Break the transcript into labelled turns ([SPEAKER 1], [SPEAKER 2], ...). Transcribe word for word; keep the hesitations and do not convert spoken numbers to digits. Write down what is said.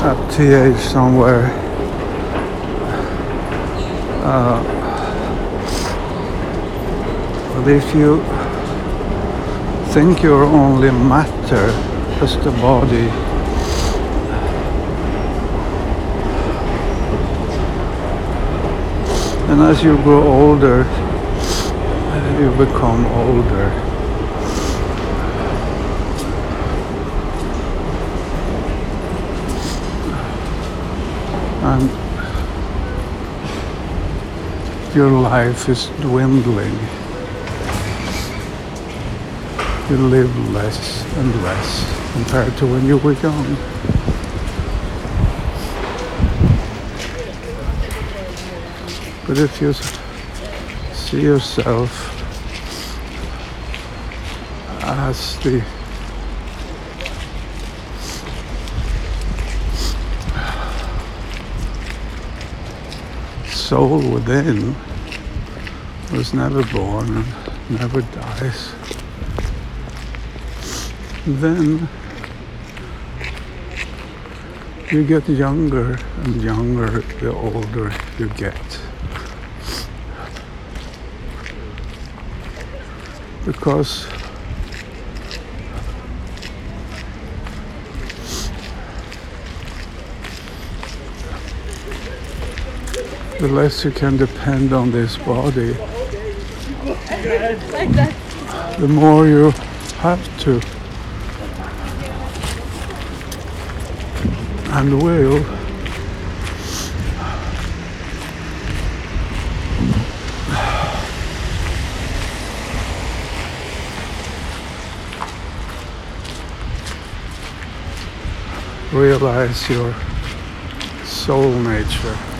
[SPEAKER 1] at T H somewhere. Uh, but if you think you're only matter as the body, and as you grow older, you become older. And your life is dwindling. You live less and less compared to when you were young. But if you see yourself as the soul within, was never born and never dies, then you get younger and younger the older you get. Because the less you can depend on this body, the more you have to and will realize your soul nature.